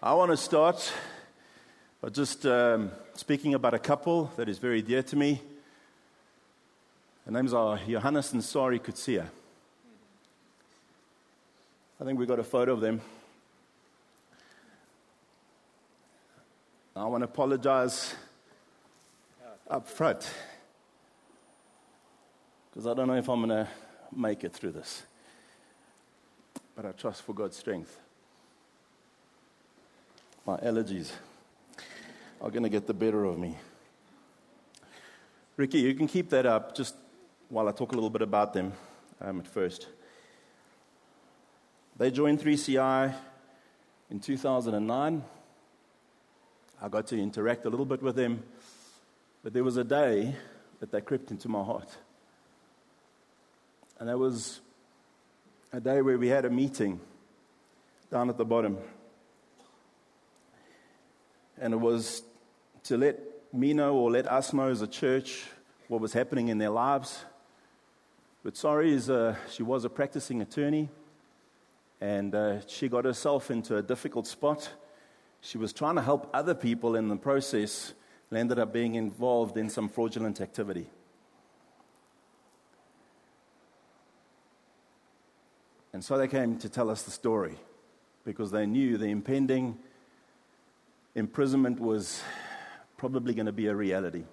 I want to start by just speaking about a couple that is very dear to me. Their names are Johannes and Sari Kutsia. I think we got a photo of them. I want to apologize up front because I don't know if I'm going to make it through this. But I trust for God's strength. My allergies are going to get the better of me. Ricky, you can keep that up just while I talk a little bit about them at first. They joined 3CI in 2009. I got to interact a little bit with them, but there was a day that they crept into my heart. And that was a day where we had a meeting down at the bottom. And it was to let me know or let us know as a church what was happening in their lives. But Sari she was a practicing attorney, and she got herself into a difficult spot. She was trying to help other people in the process and ended up being involved in some fraudulent activity. And so they came to tell us the story because they knew the impending imprisonment was probably going to be a reality.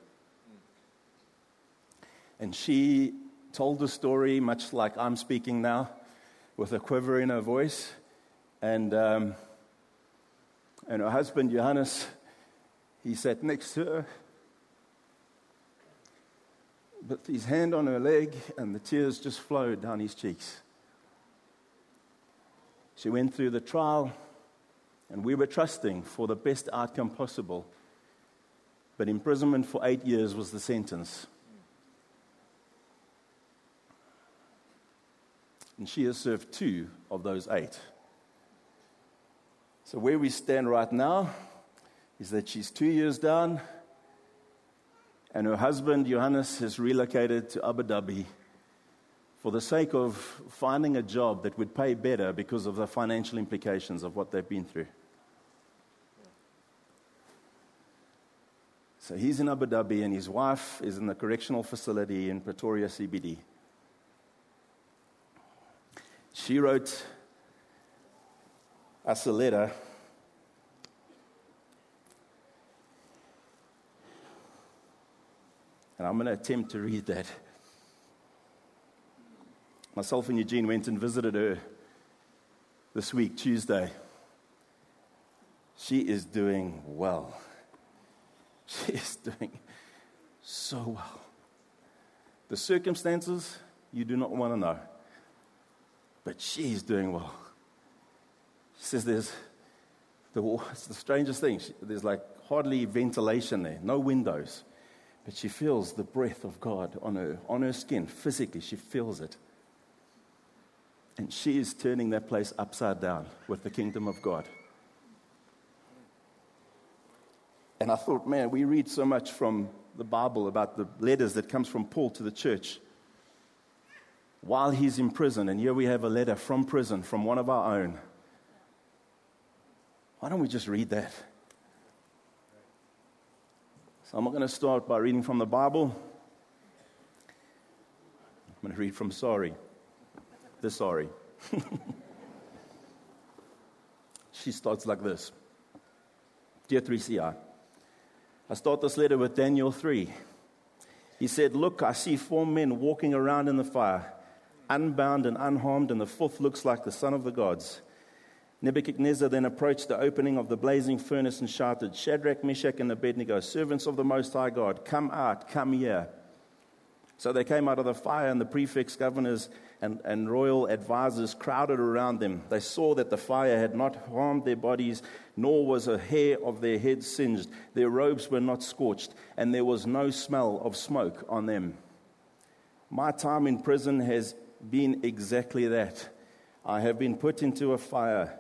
And she told the story much like I'm speaking now, with a quiver in her voice. And her husband, Johannes, he sat next to her, with his hand on her leg, and the tears just flowed down his cheeks. She went through the trial, and we were trusting for the best outcome possible. But imprisonment for 8 years was the sentence. And she has served 2 of those 8. So where we stand right now is that she's 2 years down, and her husband, Johannes, has relocated to Abu Dhabi for the sake of finding a job that would pay better because of the financial implications of what they've been through. So he's in Abu Dhabi, and his wife is in the correctional facility in Pretoria CBD. She wrote us a letter and I'm going to attempt to read that. Myself and Eugene went and visited her this week, Tuesday. She is doing well. She is doing so well. The circumstances, you do not want to know. But she's doing well. She says it's the strangest thing. There's like hardly ventilation there, no windows. But she feels the breath of God on her skin. Physically, she feels it. And she is turning that place upside down with the kingdom of God. And I thought, man, we read so much from the Bible about the letters that comes from Paul to the church while he's in prison. And here we have a letter from prison from one of our own. Why don't we just read that? So I'm not going to start by reading from the Bible. I'm going to read from Sari. The Sari. She starts like this. Dear 3CI, I start this letter with Daniel 3. He said, "Look, I see 4 men walking around in the fire, unbound and unharmed, and the 4th looks like the son of the gods." Nebuchadnezzar then approached the opening of the blazing furnace and shouted, "Shadrach, Meshach, and Abednego, servants of the Most High God, come out, come here." So they came out of the fire, and the prefects, governors, and royal advisors crowded around them. They saw that the fire had not harmed their bodies, nor was a hair of their heads singed. Their robes were not scorched, and there was no smell of smoke on them. My time in prison has been exactly that. I have been put into a fire.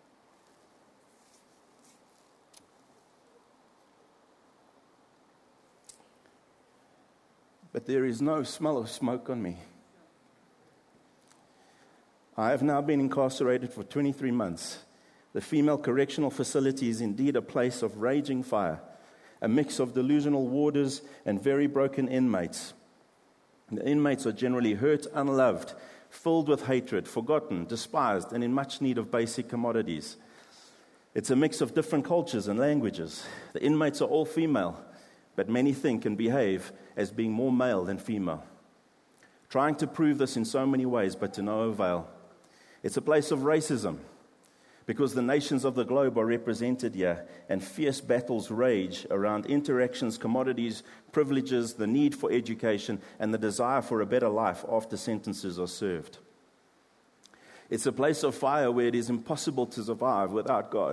But there is no smell of smoke on me. I have now been incarcerated for 23 months. The female correctional facility is indeed a place of raging fire, a mix of delusional warders and very broken inmates. The inmates are generally hurt, unloved, filled with hatred, forgotten, despised, and in much need of basic commodities. It's a mix of different cultures and languages. The inmates are all female, but many think and behave as being more male than female, trying to prove this in so many ways, but to no avail. It's a place of racism, because the nations of the globe are represented here, and fierce battles rage around interactions, commodities, privileges, the need for education, and the desire for a better life after sentences are served. It's a place of fire where it is impossible to survive without God.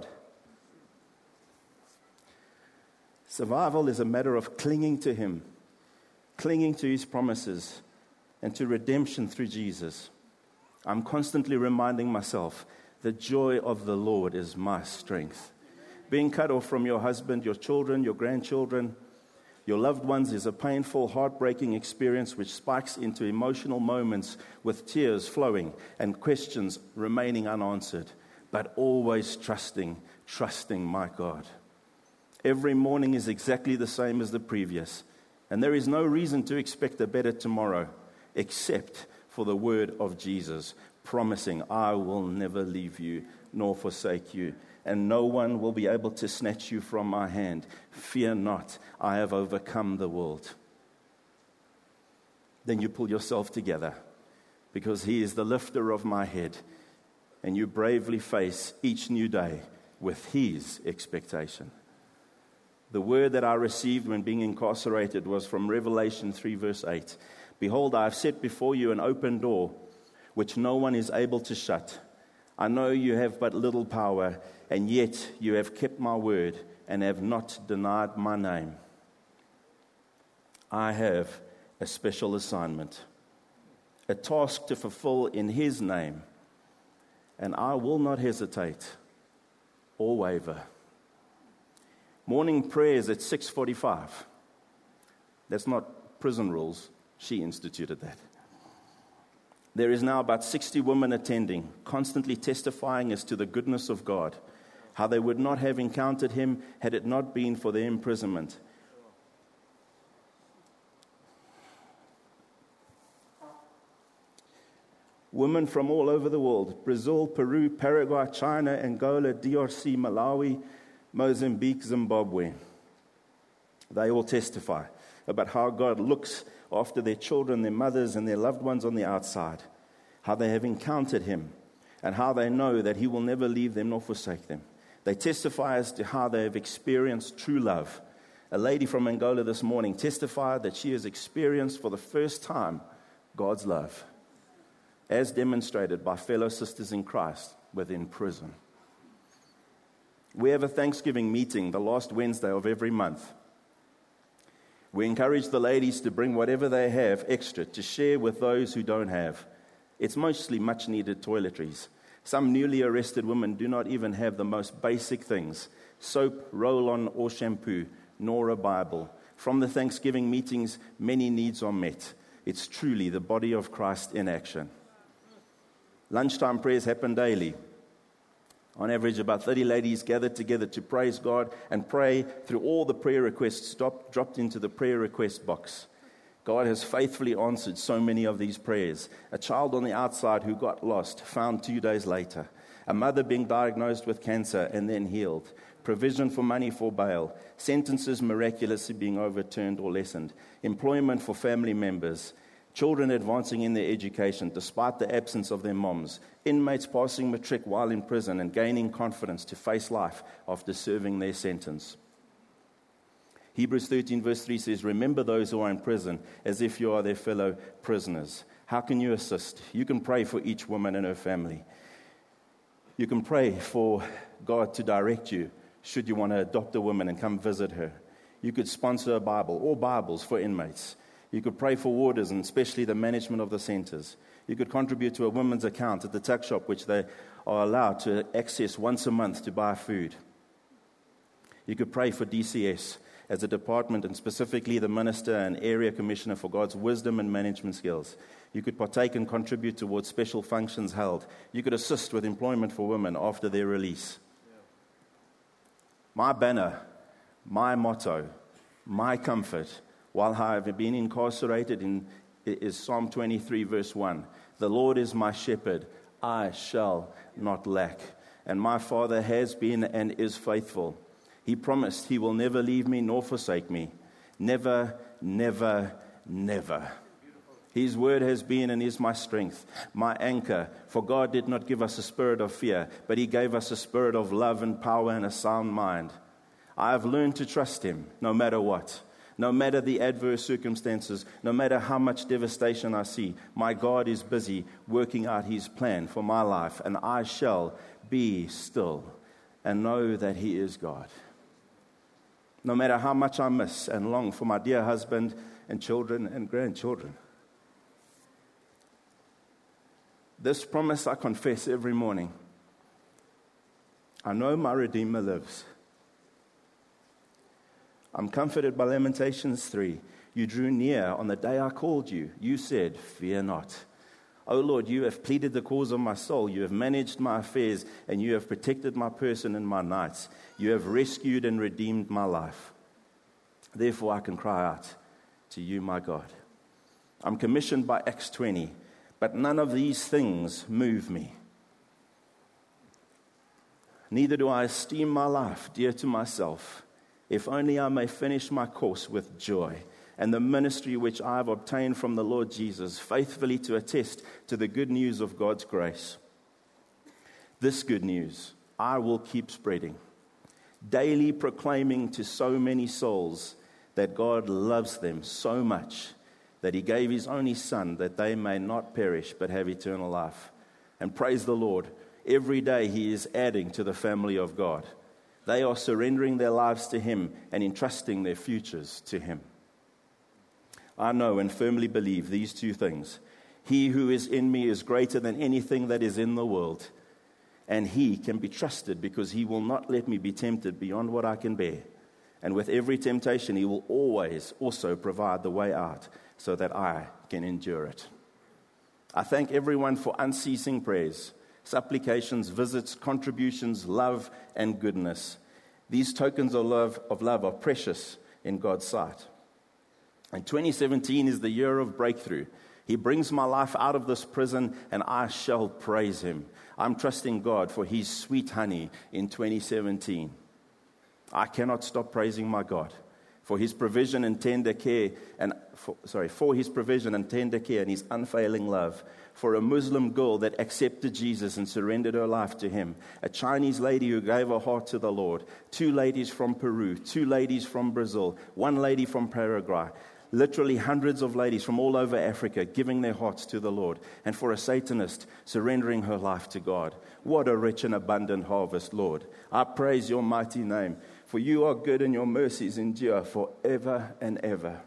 Survival is a matter of clinging to Him, clinging to His promises, and to redemption through Jesus. I'm constantly reminding myself, the joy of the Lord is my strength. Being cut off from your husband, your children, your grandchildren, your loved ones is a painful, heartbreaking experience which spikes into emotional moments with tears flowing and questions remaining unanswered, but always trusting my God. Every morning is exactly the same as the previous, and there is no reason to expect a better tomorrow except for the word of Jesus, promising, I will never leave you nor forsake you, and no one will be able to snatch you from my hand. Fear not, I have overcome the world. Then you pull yourself together, because He is the lifter of my head, and you bravely face each new day with His expectation. The word that I received when being incarcerated was from Revelation 3 verse 8. Behold, I have set before you an open door, which no one is able to shut. I know you have but little power, and yet you have kept my word and have not denied my name. I have a special assignment, a task to fulfill in His name, and I will not hesitate or waver. Morning prayers at 6:45. That's not prison rules. She instituted that. There is now about 60 women attending, constantly testifying as to the goodness of God, how they would not have encountered Him had it not been for their imprisonment. Women from all over the world, Brazil, Peru, Paraguay, China, Angola, DRC, Malawi, Mozambique, Zimbabwe. They all testify about how God looks after their children, their mothers, and their loved ones on the outside, how they have encountered Him, and how they know that He will never leave them nor forsake them. They testify as to how they have experienced true love. A lady from Angola this morning testified that she has experienced for the first time God's love, as demonstrated by fellow sisters in Christ within prison. We have a Thanksgiving meeting the last Wednesday of every month. We encourage the ladies to bring whatever they have extra to share with those who don't have. It's mostly much-needed toiletries. Some newly arrested women do not even have the most basic things, soap, roll-on, or shampoo, nor a Bible. From the Thanksgiving meetings, many needs are met. It's truly the body of Christ in action. Lunchtime prayers happen daily. On average, about 30 ladies gathered together to praise God and pray through all the prayer requests dropped into the prayer request box. God has faithfully answered so many of these prayers. A child on the outside who got lost, found 2 days later. A mother being diagnosed with cancer and then healed. Provision for money for bail. Sentences miraculously being overturned or lessened. Employment for family members. Children advancing in their education despite the absence of their moms. Inmates passing matric while in prison and gaining confidence to face life after serving their sentence. Hebrews 13 verse 3 says, remember those who are in prison as if you are their fellow prisoners. How can you assist? You can pray for each woman and her family. You can pray for God to direct you should you want to adopt a woman and come visit her. You could sponsor a Bible or Bibles for inmates. You could pray for warders and especially the management of the centers. You could contribute to a women's account at the tuck shop, which they are allowed to access once a month to buy food. You could pray for DCS as a department and specifically the minister and area commissioner for God's wisdom and management skills. You could partake and contribute towards special functions held. You could assist with employment for women after their release. my banner, my motto, my comfort, while I have been incarcerated is Psalm 23, verse 1. The Lord is my shepherd, I shall not lack. And my Father has been and is faithful. He promised he will never leave me nor forsake me. Never, never, never. His word has been and is my strength, my anchor. For God did not give us a spirit of fear, but he gave us a spirit of love and power and a sound mind. I have learned to trust him no matter what. No matter the adverse circumstances, no matter how much devastation I see, my God is busy working out his plan for my life, and I shall be still and know that he is God. No matter how much I miss and long for my dear husband and children and grandchildren. This promise I confess every morning. I know my Redeemer lives. I'm comforted by Lamentations 3. You drew near on the day I called you. You said, fear not. O Lord, you have pleaded the cause of my soul. You have managed my affairs, and you have protected my person and my nights. You have rescued and redeemed my life. Therefore I can cry out to you, my God. I'm commissioned by Acts 20, but none of these things move me. Neither do I esteem my life dear to myself, if only I may finish my course with joy, and the ministry which I have obtained from the Lord Jesus, faithfully to attest to the good news of God's grace. This good news I will keep spreading, daily proclaiming to so many souls that God loves them so much that he gave his only Son, that they may not perish but have eternal life. And praise the Lord, every day he is adding to the family of God. They are surrendering their lives to him and entrusting their futures to him. I know and firmly believe these two things. He who is in me is greater than anything that is in the world. And he can be trusted because he will not let me be tempted beyond what I can bear. And with every temptation, he will always also provide the way out so that I can endure it. I thank everyone for unceasing prayers, supplications, visits, contributions, love, and goodness. These tokens of love are precious in God's sight. And 2017 is the year of breakthrough. He brings my life out of this prison, and I shall praise him. I'm trusting God for his sweet honey in 2017. I cannot stop praising my God for his provision and tender care, for his provision and tender care and his unfailing love. For a Muslim girl that accepted Jesus and surrendered her life to him, a Chinese lady who gave her heart to the Lord, 2 ladies from Peru, 2 ladies from Brazil, 1 lady from Paraguay, literally hundreds of ladies from all over Africa giving their hearts to the Lord, and for a Satanist surrendering her life to God. What a rich and abundant harvest, Lord. I praise your mighty name, for you are good and your mercies endure forever and ever.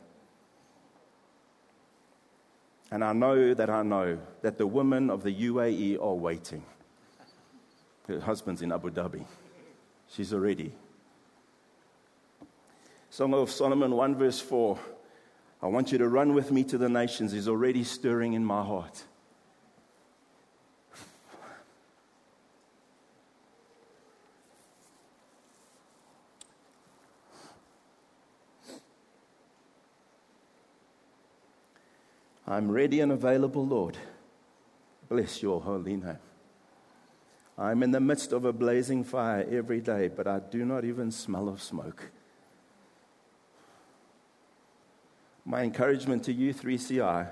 And I know that the women of the UAE are waiting. Her husband's in Abu Dhabi. She's already. Song of Solomon 1 verse 4. I want you to run with me to the nations is already stirring in my heart. I'm ready and available, Lord. Bless your holy name. I'm in the midst of a blazing fire every day, but I do not even smell of smoke. My encouragement to you, 3CI,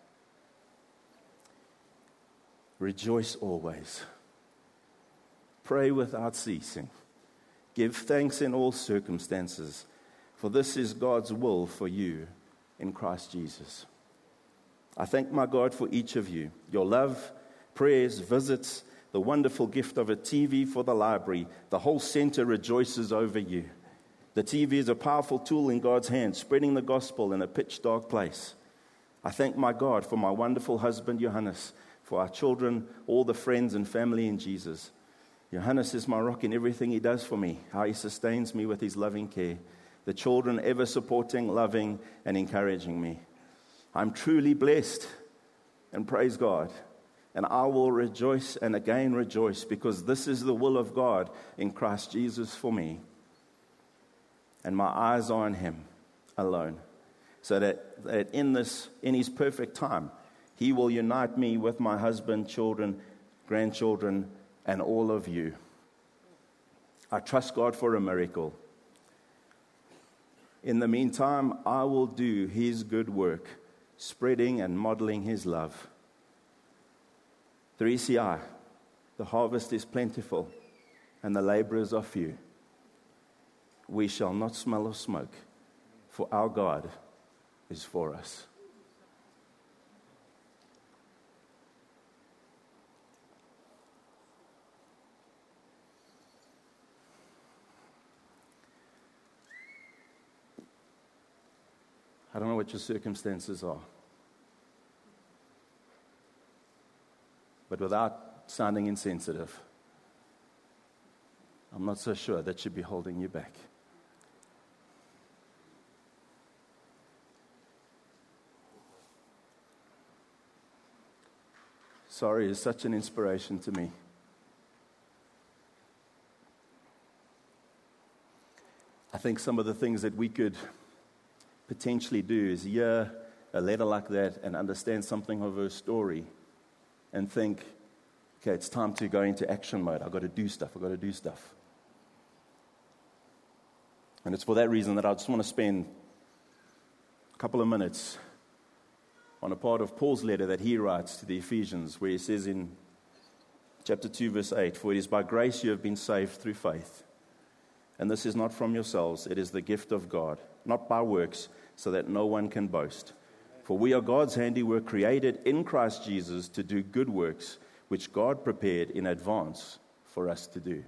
rejoice always. Pray without ceasing. Give thanks in all circumstances, for this is God's will for you in Christ Jesus. I thank my God for each of you, your love, prayers, visits, the wonderful gift of a TV for the library. The whole center rejoices over you. The TV is a powerful tool in God's hands, spreading the gospel in a pitch-dark place. I thank my God for my wonderful husband, Johannes, for our children, all the friends and family in Jesus. Johannes is my rock in everything he does for me, how he sustains me with his loving care. The children ever supporting, loving, and encouraging me. I'm truly blessed, and praise God. And I will rejoice and again rejoice, because this is the will of God in Christ Jesus for me. and my eyes are on him alone, so that in his perfect time, he will unite me with my husband, children, grandchildren, and all of you. I trust God for a miracle. In the meantime, I will do his good work, spreading and modeling his love. 3CI, the harvest is plentiful, and the laborers are few. We shall not smell of smoke, for our God is for us. I don't know what your circumstances are, but without sounding insensitive, I'm not so sure that should be holding you back. Sorry is such an inspiration to me. I think some of the things that we could potentially do is hear a letter like that and understand something of her story and think, okay, it's time to go into action mode. I've got to do stuff. And it's for that reason that I just want to spend a couple of minutes on a part of Paul's letter that he writes to the Ephesians, where he says in chapter 2, verse 8, "For it is by grace you have been saved through faith. And this is not from yourselves, it is the gift of God, not by works, so that no one can boast. For we are God's handiwork, created in Christ Jesus to do good works, which God prepared in advance for us to do."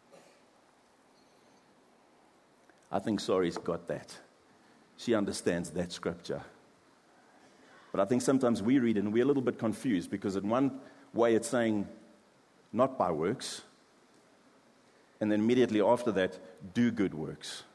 I think Sari's got that. She understands that scripture. But I think sometimes we read it and we're a little bit confused, because in one way it's saying, not by works, and then immediately after that, do good works.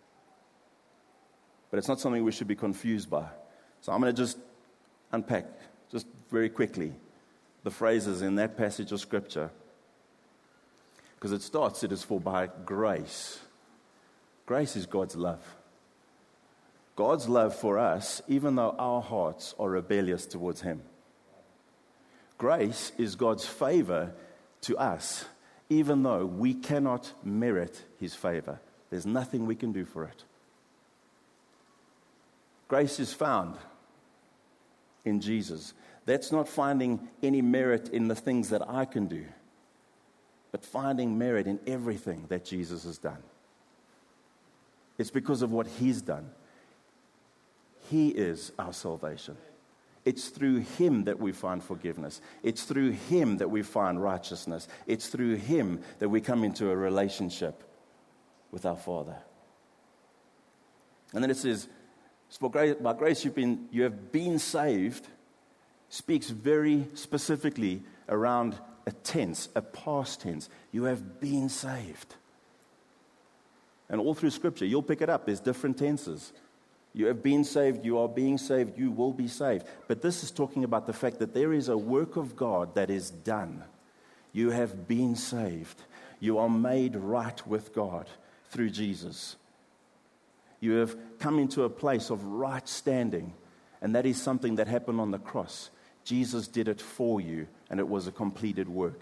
But it's not something we should be confused by. So I'm going to just unpack, just very quickly, the phrases in that passage of Scripture. Because it is for by grace. Grace is God's love. God's love for us, even though our hearts are rebellious towards him. Grace is God's favor to us, even though we cannot merit his favor. There's nothing we can do for it. Grace is found in Jesus. That's not finding any merit in the things that I can do, but finding merit in everything that Jesus has done. It's because of what he's done. He is our salvation. It's through him that we find forgiveness. It's through him that we find righteousness. It's through him that we come into a relationship with our Father. And then it says, "For grace, by grace you have been saved," speaks very specifically around a tense, a past tense. You have been saved. And all through Scripture, you'll pick it up. There's different tenses. You have been saved, you are being saved, you will be saved. But this is talking about the fact that there is a work of God that is done. You have been saved. You are made right with God through Jesus. You have come into a place of right standing, and that is something that happened on the cross. Jesus did it for you, and it was a completed work.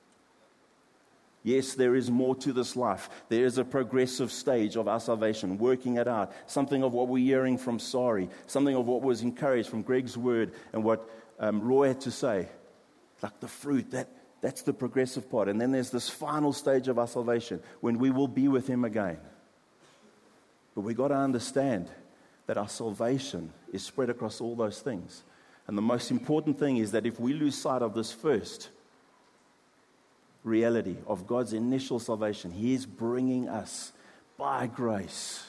Yes, there is more to this life. There is a progressive stage of our salvation, working it out. Something of what we're hearing from Sari, something of what was encouraged from Greg's word and what Roy had to say. Like the fruit, that's the progressive part. And then there's this final stage of our salvation when we will be with him again. But we've got to understand that our salvation is spread across all those things. And the most important thing is that if we lose sight of this first reality of God's initial salvation, he is bringing us by grace,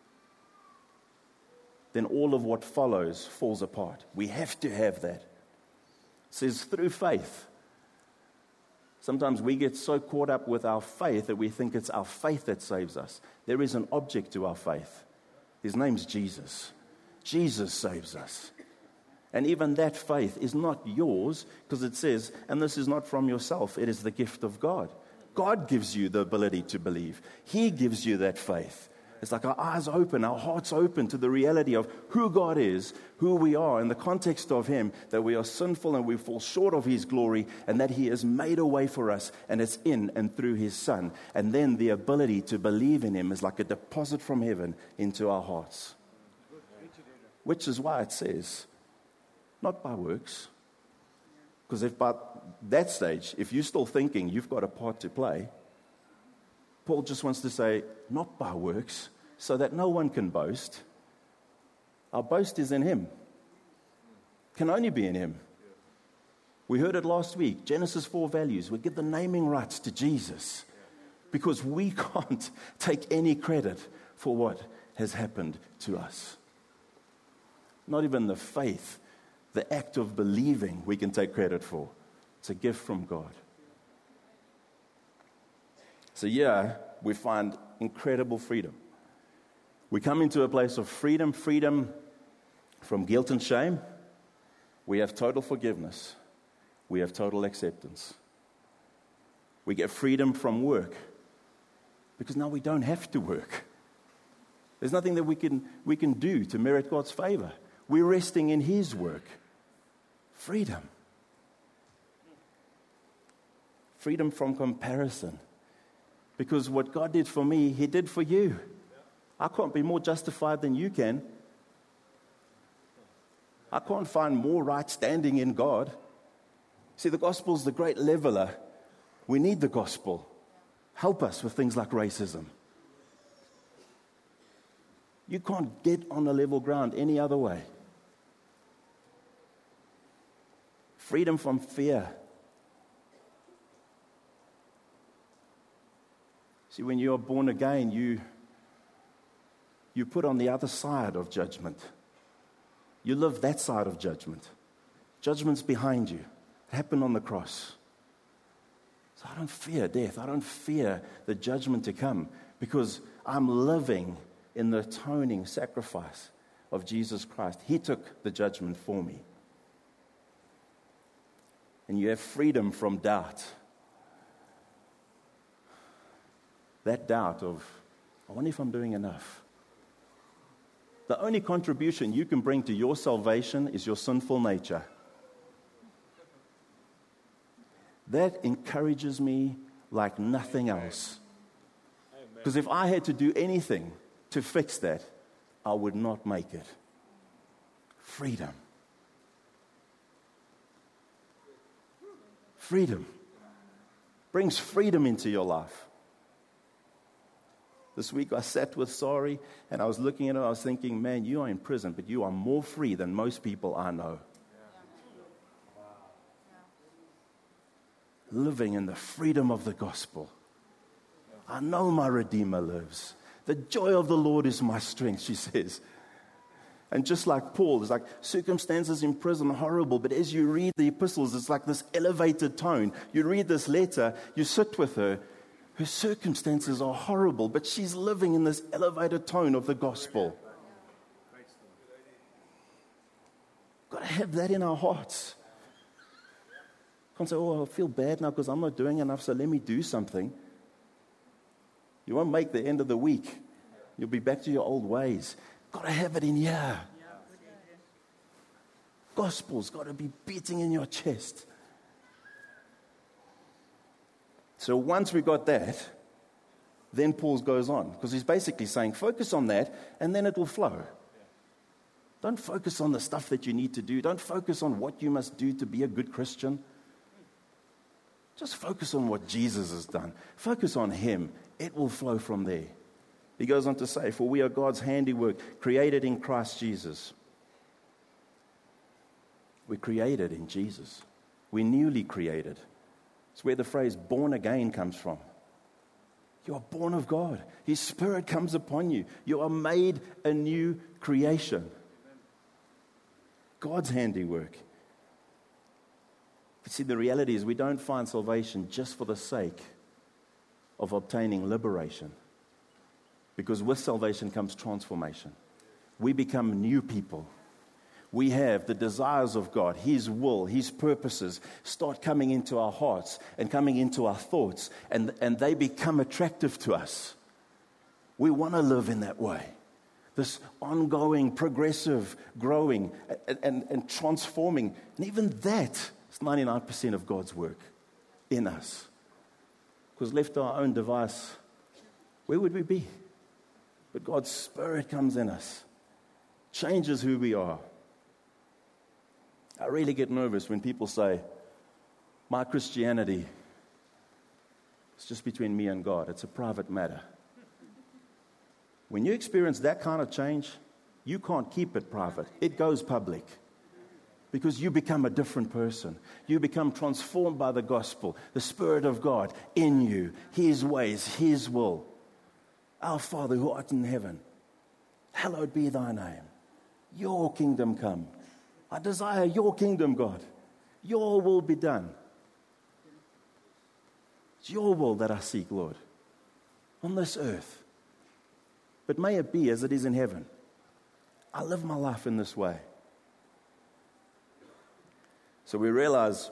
then all of what follows falls apart. We have to have that. It says through faith. Sometimes we get so caught up with our faith that we think it's our faith that saves us. There is an object to our faith. His name's Jesus. Jesus saves us. And even that faith is not yours, because it says, and this is not from yourself, it is the gift of God. God gives you the ability to believe. He gives you that faith. It's like our eyes open, our hearts open to the reality of who God is, who we are, in the context of Him, that we are sinful and we fall short of His glory, and that He has made a way for us, and it's in and through His Son. And then the ability to believe in Him is like a deposit from heaven into our hearts. Which is why it says, not by works. Because if by that stage, if you're still thinking you've got a part to play, Paul just wants to say, not by works, so that no one can boast. Our boast is in Him. Can only be in Him. We heard it last week, Genesis 4 values. We give the naming rights to Jesus because we can't take any credit for what has happened to us. Not even the faith, the act of believing we can take credit for. It's a gift from God. So yeah, we find incredible freedom. We come into a place of freedom from guilt and shame. We have total forgiveness. We have total acceptance. We get freedom from work because now we don't have to work. There's nothing that we can do to merit God's favor. We're resting in His work. Freedom. Freedom from comparison. Because what God did for me, He did for you. I can't be more justified than you can. I can't find more right standing in God. See, the gospel's the great leveler. We need the gospel. Help us with things like racism. You can't get on a level ground any other way. Freedom from fear. See, when you are born again, you put on the other side of judgment. You live that side of judgment. Judgment's behind you. It happened on the cross. So I don't fear death. I don't fear the judgment to come because I'm living in the atoning sacrifice of Jesus Christ. He took the judgment for me. And you have freedom from doubt. That doubt of, I wonder if I'm doing enough. The only contribution you can bring to your salvation is your sinful nature. That encourages me like nothing else. Because if I had to do anything to fix that, I would not make it. Freedom. Freedom brings freedom into your life. This week I sat with Sari and I was looking at her, I was thinking, man, you are in prison, but you are more free than most people I know. Living in the freedom of the gospel. I know my Redeemer lives. The joy of the Lord is my strength, she says. And just like Paul, it's like circumstances in prison are horrible, but as you read the epistles, it's like this elevated tone. You read this letter, you sit with her, her circumstances are horrible, but she's living in this elevated tone of the gospel. Got to have that in our hearts. Can't say, oh, I feel bad now because I'm not doing enough, so let me do something. You won't make the end of the week. You'll be back to your old ways. Got to have it in here. Gospel's got to be beating in your chest. So once we got that, then Paul goes on. Because he's basically saying, focus on that, and then it will flow. Don't focus on the stuff that you need to do. Don't focus on what you must do to be a good Christian. Just focus on what Jesus has done. Focus on Him. It will flow from there. He goes on to say, for we are God's handiwork, created in Christ Jesus. We're created in Jesus. We're newly created. It's where the phrase born again comes from. You are born of God. His Spirit comes upon you. You are made a new creation. God's handiwork. But see, the reality is we don't find salvation just for the sake of obtaining liberation. Because with salvation comes transformation. We become new people. We have the desires of God, His will, His purposes start coming into our hearts and coming into our thoughts, and they become attractive to us. We want to live in that way. This ongoing, progressive, growing, and transforming. And even that is 99% of God's work in us. Because left to our own device, where would we be? But God's Spirit comes in us, changes who we are. I really get nervous when people say, my Christianity is just between me and God. It's a private matter. When you experience that kind of change, you can't keep it private. It goes public. Because you become a different person. You become transformed by the gospel, the Spirit of God in you, His ways, His will. Our Father who art in heaven, hallowed be thy name. Your kingdom come. I desire your kingdom, God. Your will be done. It's your will that I seek, Lord, on this earth. But may it be as it is in heaven. I live my life in this way. So we realize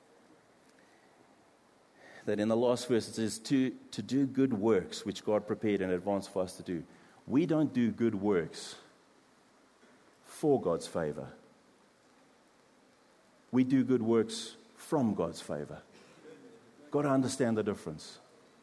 that in the last verse it says to do good works which God prepared in advance for us to do. We don't do good works for God's favor. We do good works from God's favor. Got to understand the difference.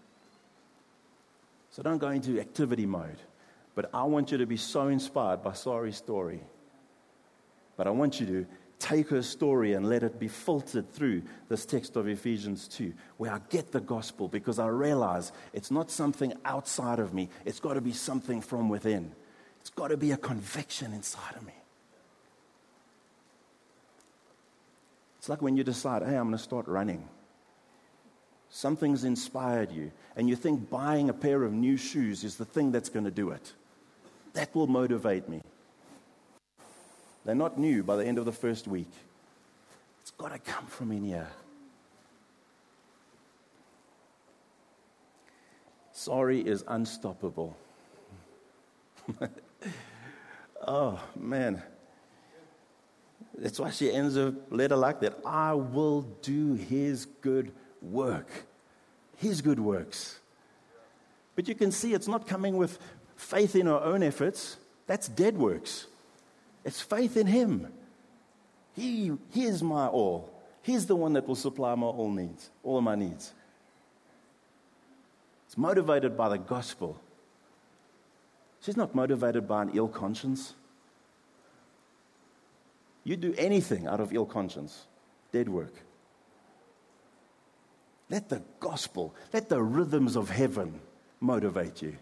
So don't go into activity mode. But I want you to be so inspired by Sari's story. But I want you to take her story and let it be filtered through this text of Ephesians 2, where I get the gospel because I realize it's not something outside of me. It's got to be something from within. It's got to be a conviction inside of me. It's like when you decide, hey, I'm going to start running. Something's inspired you, and you think buying a pair of new shoes is the thing that's going to do it. That will motivate me. They're not new by the end of the first week. It's got to come from in here. Sari is unstoppable. Oh, man. That's why she ends a letter like that. I will do his good work. His good works. But you can see it's not coming with faith in our own efforts. That's dead works. It's faith in him. He is my all. He's the one that will supply my all of my needs. It's motivated by the gospel. She's not motivated by an ill conscience. You do anything out of ill conscience, dead work. Let the gospel, let the rhythms of heaven motivate you.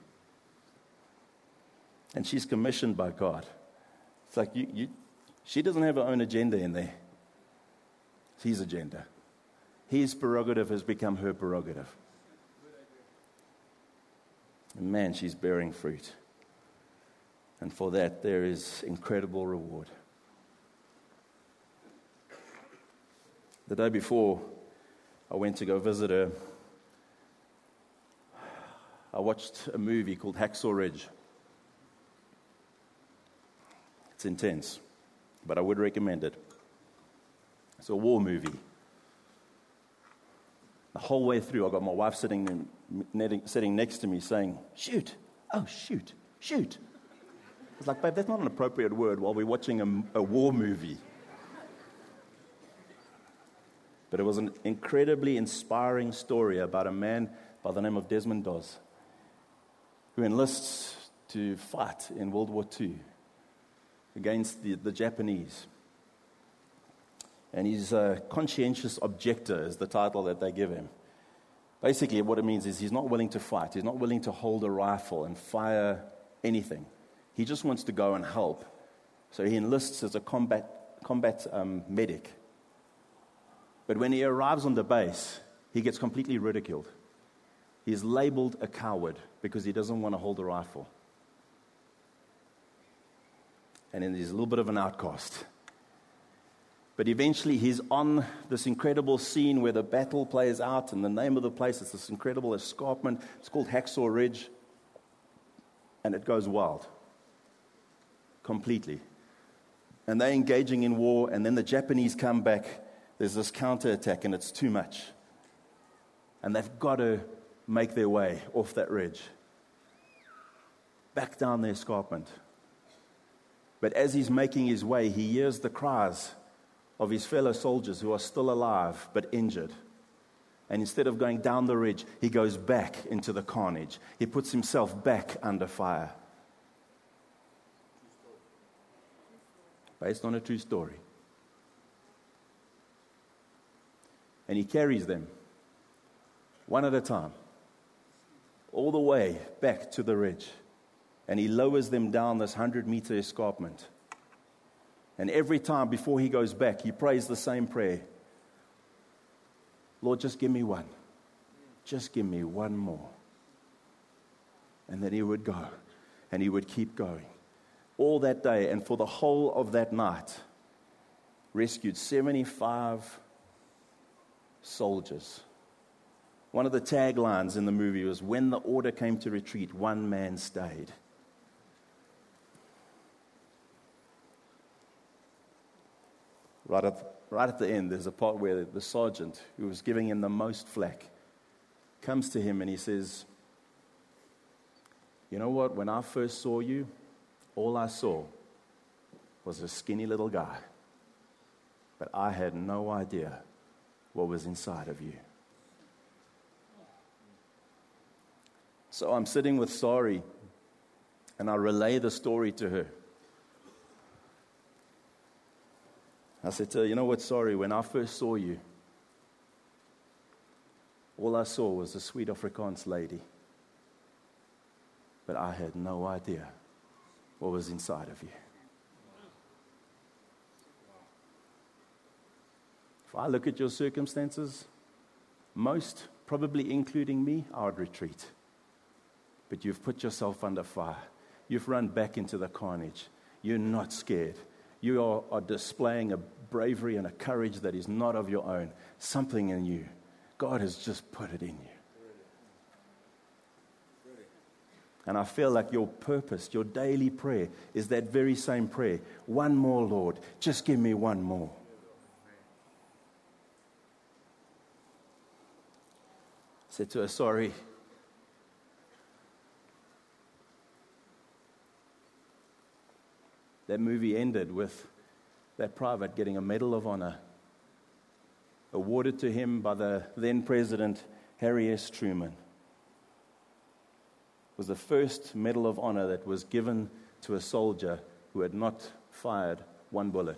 And she's commissioned by God. It's like she doesn't have her own agenda in there. It's his agenda. His prerogative has become her prerogative. And man, she's bearing fruit. And for that, there is incredible reward. The day before I went to go visit her, I watched a movie called Hacksaw Ridge. It's intense, but I would recommend it. It's a war movie. The whole way through, I got my wife sitting next to me saying, shoot, oh, shoot, shoot. I was like, babe, that's not an appropriate word while we're watching a war movie. But it was an incredibly inspiring story about a man by the name of Desmond Doss, who enlists to fight in World War II against the Japanese. And he's a conscientious objector is the title that they give him. Basically, what it means is he's not willing to fight. He's not willing to hold a rifle and fire anything. He just wants to go and help. So he enlists as a combat medic. But when he arrives on the base, he gets completely ridiculed. He's labeled a coward because he doesn't want to hold a rifle. And then he's a little bit of an outcast. But eventually he's on this incredible scene where the battle plays out, and the name of the place is this incredible escarpment. It's called Hacksaw Ridge. And it goes wild. Completely. And they're engaging in war, and then the Japanese come back. There's this counterattack, and it's too much. And they've got to make their way off that ridge. back down the escarpment. But as he's making his way, he hears the cries of his fellow soldiers who are still alive but injured. And instead of going down the ridge, he goes back into the carnage. He puts himself back under fire. Based on a true story. And he carries them, one at a time, all the way back to the ridge. And he lowers them down this 100-meter escarpment. And every time before he goes back, he prays the same prayer. Lord, just give me one. Just give me one more. And then he would go. And he would keep going. All that day and for the whole of that night, rescued 75 soldiers. One of the taglines in the movie was, when the order came to retreat, one man stayed. Right at the end, there's a part where the sergeant, who was giving him the most flack, comes to him and he says, you know what, when I first saw you, all I saw was a skinny little guy. But I had no idea what was inside of you. So I'm sitting with Sari, and I relay the story to her. I said to her, you know what, Sari, when I first saw you, all I saw was a sweet Afrikaans lady. But I had no idea what was inside of you. If I look at your circumstances, most, probably including me, I would retreat. But you've put yourself under fire. You've run back into the carnage. You're not scared. You are displaying a bravery and a courage that is not of your own. Something in you. God has just put it in you. And I feel like your purpose, your daily prayer, is that very same prayer. One more, Lord. Just give me one more. I said to her, sorry. That movie ended with that private getting a Medal of Honor awarded to him by the then President Harry S. Truman. It was the first Medal of Honor that was given to a soldier who had not fired one bullet.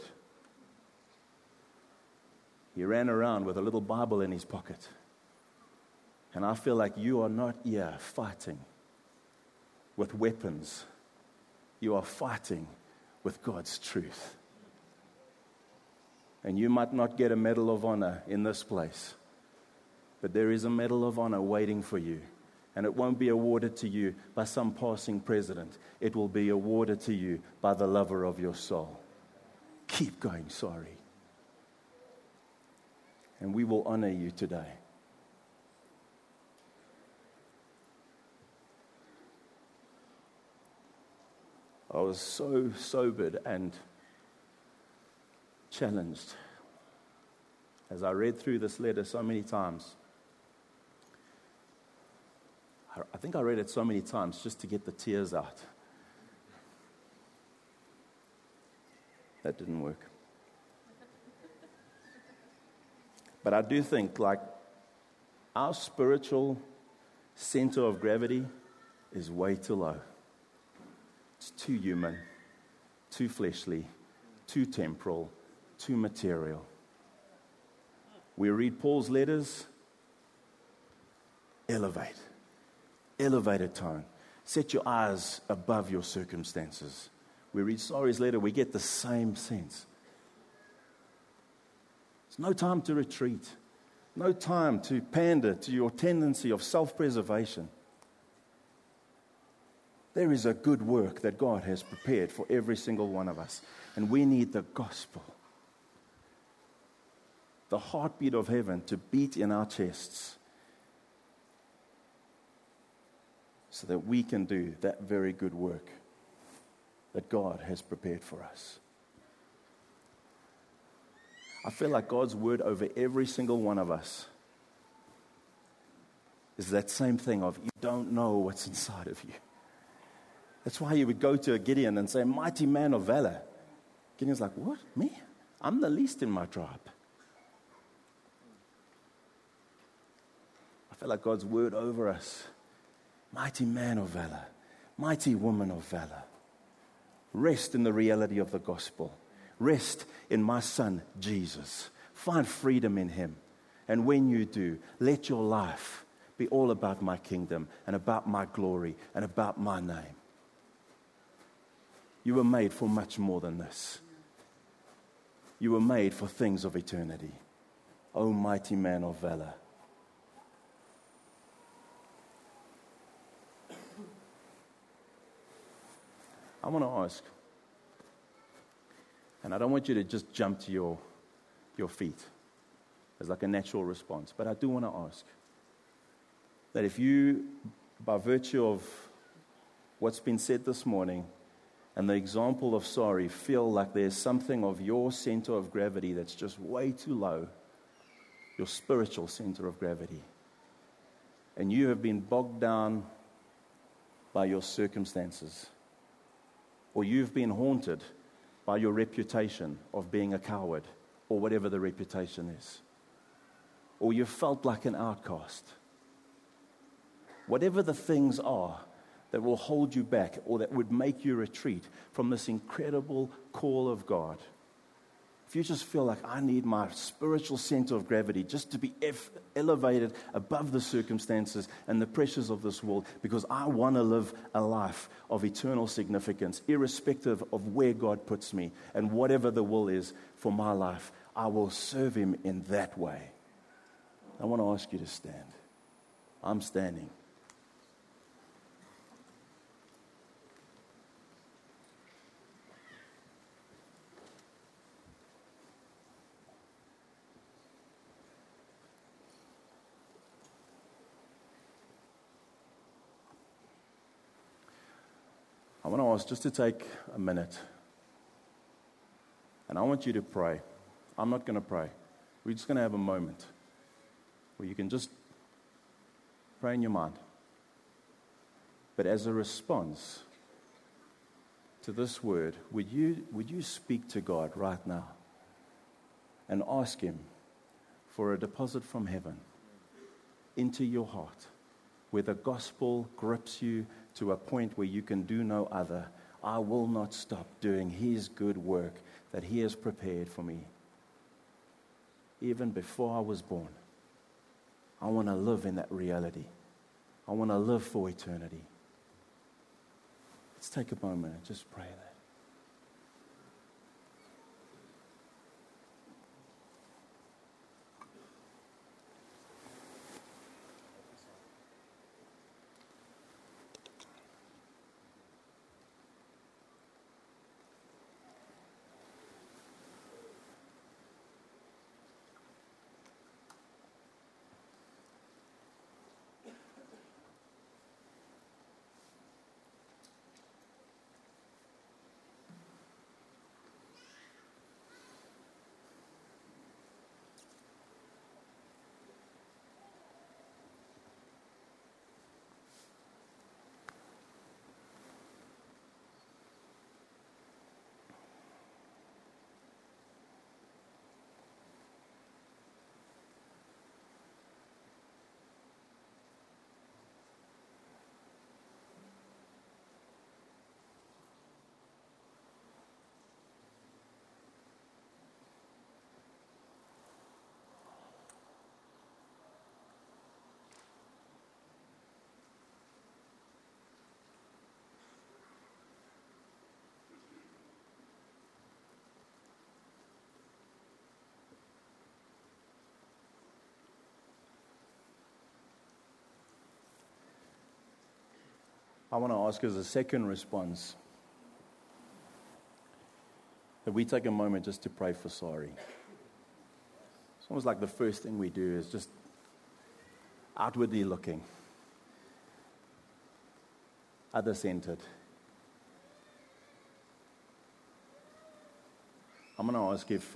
He ran around with a little Bible in his pocket. And I feel like you are not here fighting with weapons. You are fighting with God's truth. And you might not get a Medal of Honor in this place, but there is a Medal of Honor waiting for you. And it won't be awarded to you by some passing president. It will be awarded to you by the lover of your soul. Keep going, sorry. And we will honor you today. I was so sobered and challenged as I read through this letter so many times. I think I read it so many times just to get the tears out. That didn't work. But I do think, like, our spiritual center of gravity is way too low. It's too human, too fleshly, too temporal, too material. We read Paul's letters, elevated tone. Set your eyes above your circumstances. We read Sari's letter, we get the same sense. It's no time to retreat. No time to pander to your tendency of self-preservation. There is a good work that God has prepared for every single one of us. And we need the gospel, the heartbeat of heaven, to beat in our chests so that we can do that very good work that God has prepared for us. I feel like God's word over every single one of us is that same thing of, you don't know what's inside of you. That's why he would go to Gideon and say, mighty man of valor. Gideon's like, what? Me? I'm the least in my tribe. I feel like God's word over us. Mighty man of valor. Mighty woman of valor. Rest in the reality of the gospel. Rest in my son, Jesus. Find freedom in him. And when you do, let your life be all about my kingdom and about my glory and about my name. You were made for much more than this. You were made for things of eternity. O mighty man of valor. I want to ask, and I don't want you to just jump to your feet as like a natural response, but I do want to ask that if you, by virtue of what's been said this morning and the example of sorry, feel like there's something of your center of gravity that's just way too low, your spiritual center of gravity, and you have been bogged down by your circumstances, or you've been haunted by your reputation of being a coward, or whatever the reputation is, or you felt like an outcast, whatever the things are that will hold you back or that would make you retreat from this incredible call of God. If you just feel like I need my spiritual center of gravity just to be elevated above the circumstances and the pressures of this world because I want to live a life of eternal significance, irrespective of where God puts me and whatever the will is for my life, I will serve him in that way. I want to ask you to stand. I'm standing. I want to ask just to take a minute, and I want you to pray. I'm not going to pray. We're just going to have a moment where you can just pray in your mind. But as a response to this word, would you speak to God right now and ask him for a deposit from heaven into your heart, where the gospel grips you to a point where you can do no other. I will not stop doing his good work that he has prepared for me. Even before I was born, I want to live in that reality. I want to live for eternity. Let's take a moment and just pray that. I want to ask as a second response that we take a moment just to pray for sorry. It's almost like the first thing we do is just outwardly looking, other-centered. I'm going to ask if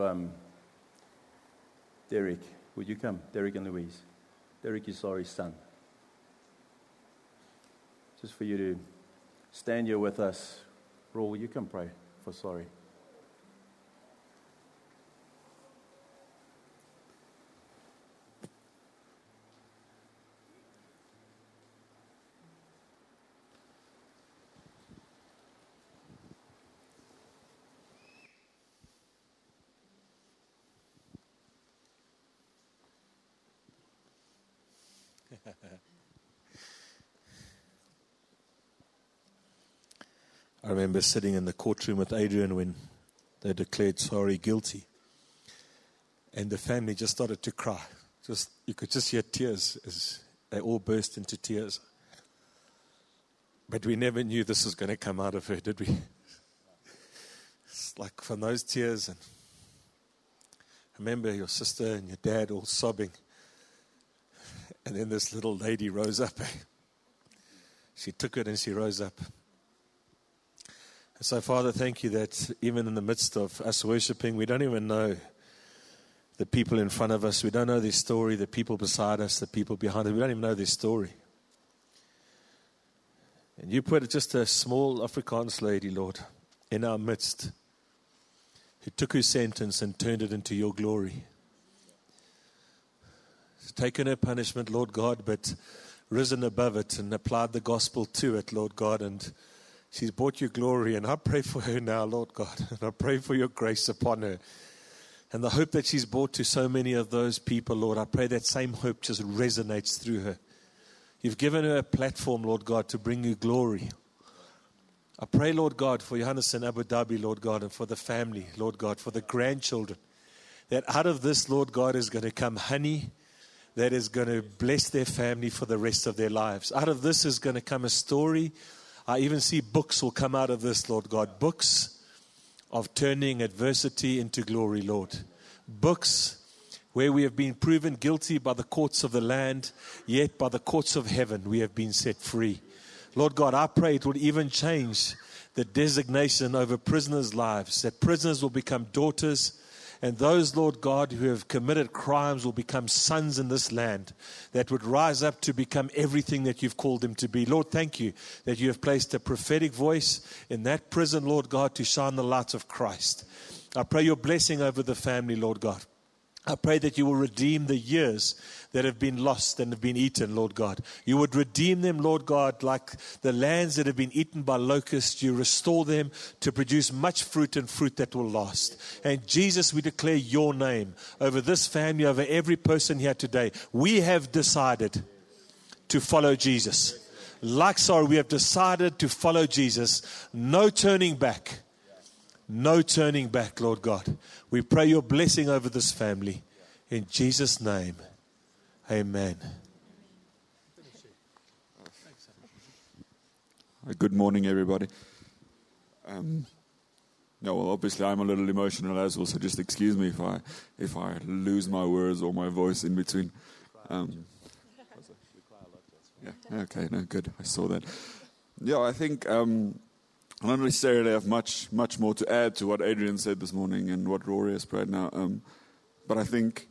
Derek, would you come? Derek and Louise. Derek is Sorry's son. Just for you to stand here with us. Raul, you can pray for sorry. I remember sitting in the courtroom with Adrian when they declared sorry guilty. And the family just started to cry. You could just hear tears as they all burst into tears. But we never knew this was going to come out of her, did we? It's like from those tears. And I remember your sister and your dad all sobbing. And then this little lady rose up. She took it and she rose up. And so, Father, thank you that even in the midst of us worshiping, we don't even know the people in front of us. We don't know their story, the people beside us, the people behind us. We don't even know their story. And you put just a small Afrikaans lady, Lord, in our midst, who took her sentence and turned it into your glory. She's taken her punishment, Lord God, but risen above it and applied the gospel to it, Lord God, and she's brought you glory. And I pray for her now, Lord God, and I pray for your grace upon her. And the hope that she's brought to so many of those people, Lord, I pray that same hope just resonates through her. You've given her a platform, Lord God, to bring you glory. I pray, Lord God, for Johannes in Abu Dhabi, Lord God, and for the family, Lord God, for the grandchildren, that out of this, Lord God, is going to come honey that is going to bless their family for the rest of their lives. Out of this is going to come a story. I even see books will come out of this, Lord God. Books of turning adversity into glory, Lord. Books where we have been proven guilty by the courts of the land, yet by the courts of heaven we have been set free. Lord God, I pray it will even change the designation over prisoners' lives, that prisoners will become daughters, and those, Lord God, who have committed crimes will become sons in this land that would rise up to become everything that you've called them to be. Lord, thank you that you have placed a prophetic voice in that prison, Lord God, to shine the light of Christ. I pray your blessing over the family, Lord God. I pray that you will redeem the years that have been lost and have been eaten, Lord God. You would redeem them, Lord God, like the lands that have been eaten by locusts. You restore them to produce much fruit and fruit that will last. And Jesus, we declare your name over this family, over every person here today. We have decided to follow Jesus. Like sorry, we have decided to follow Jesus. No turning back. No turning back, Lord God. We pray your blessing over this family. In Jesus' name, amen. Good morning, everybody. Well, obviously I'm a little emotional as well, so just excuse me if I lose my words or my voice in between. Okay, no, good. I saw that. Yeah, I think I don't necessarily have much more to add to what Adrian said this morning and what Rory has prayed now. But I think,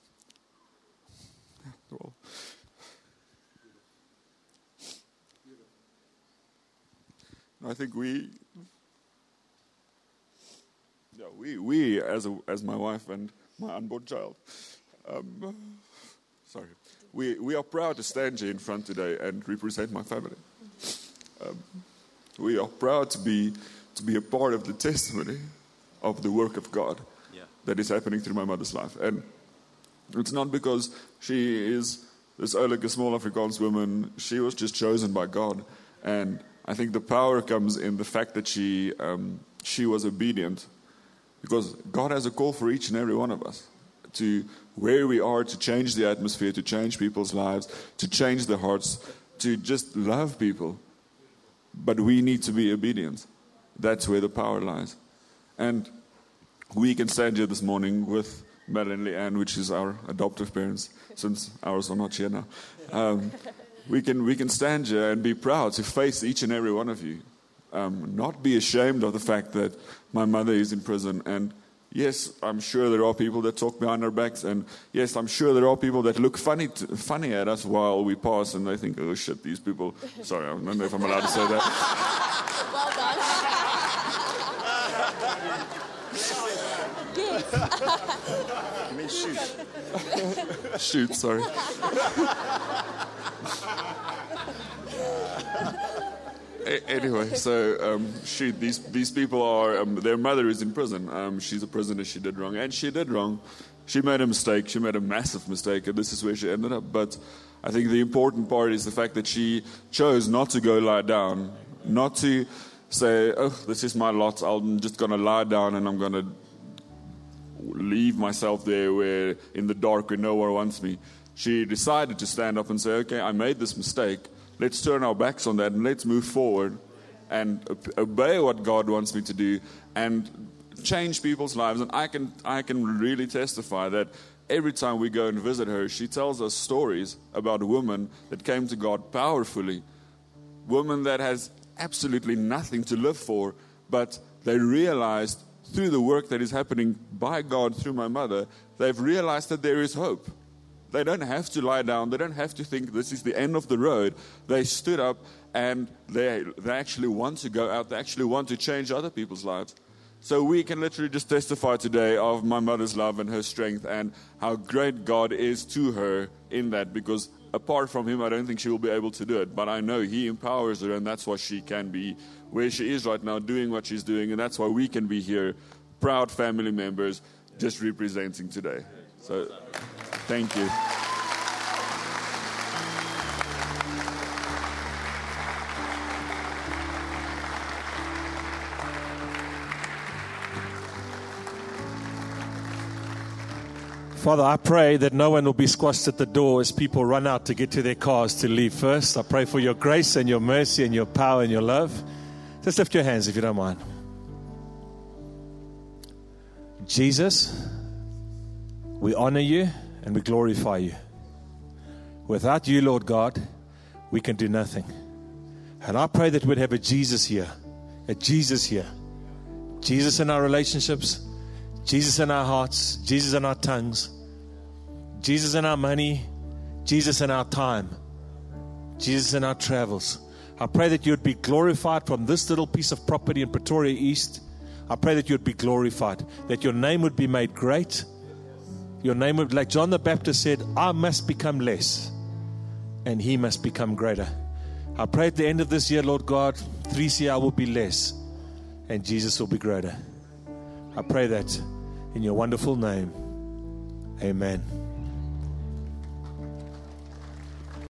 we as my wife and my unborn child, we are proud to stand here in front today and represent my family. We are proud to be a part of the testimony of the work of God that is happening through my mother's life. And it's not because she is this ouderlike small Afrikaans woman. She was just chosen by God. And I think the power comes in the fact that she was obedient. Because God has a call for each and every one of us to where we are, to change the atmosphere, to change people's lives, to change their hearts, to just love people. But we need to be obedient. That's where the power lies. And we can stand here this morning with Mel and Leanne, which is our adoptive parents, since ours are not here now. We can stand here and be proud to face each and every one of you. Not be ashamed of the fact that my mother is in prison, and yes, I'm sure there are people that talk behind our backs, and yes, I'm sure there are people that look funny at us while we pass, and they think, oh shit, these people. Sorry, I don't know if I'm allowed to say that. Well done. Yes. Shoot. Shoot, sorry. Anyway, so shoot, these people are, their mother is in prison. She's a prisoner, she did wrong, and she did wrong. She made a mistake, she made a massive mistake, and this is where she ended up. But I think the important part is the fact that she chose not to go lie down, not to say, oh, this is my lot, I'm just going to lie down and I'm going to leave myself there where in the dark where no one wants me. She decided to stand up and say, okay, I made this mistake. Let's turn our backs on that and let's move forward and obey what God wants me to do and change people's lives. And I can really testify that every time we go and visit her, she tells us stories about women that came to God powerfully, women that has absolutely nothing to live for, but they realized through the work that is happening by God through my mother, they've realized that there is hope. They don't have to lie down. They don't have to think this is the end of the road. They stood up and they actually want to go out. They actually want to change other people's lives. So we can literally just testify today of my mother's love and her strength and how great God is to her in that, because apart from Him, I don't think she will be able to do it. But I know He empowers her, and that's why she can be where she is right now, doing what she's doing. And that's why we can be here, proud family members, just representing today. So thank you. Father, I pray that no one will be squashed at the door as people run out to get to their cars to leave first. I pray for your grace and your mercy and your power and your love. Just lift your hands if you don't mind. Jesus, we honor you and we glorify you. Without you, Lord God, we can do nothing. And I pray that we'd have a Jesus here. A Jesus here. Jesus in our relationships. Jesus in our hearts. Jesus in our tongues. Jesus in our money. Jesus in our time. Jesus in our travels. I pray that you would be glorified from this little piece of property in Pretoria East. I pray that you would be glorified. That your name would be made great. Your name would, like John the Baptist said, I must become less and He must become greater. I pray at the end of this year, Lord God, 3CR will be less and Jesus will be greater. I pray that in your wonderful name. Amen.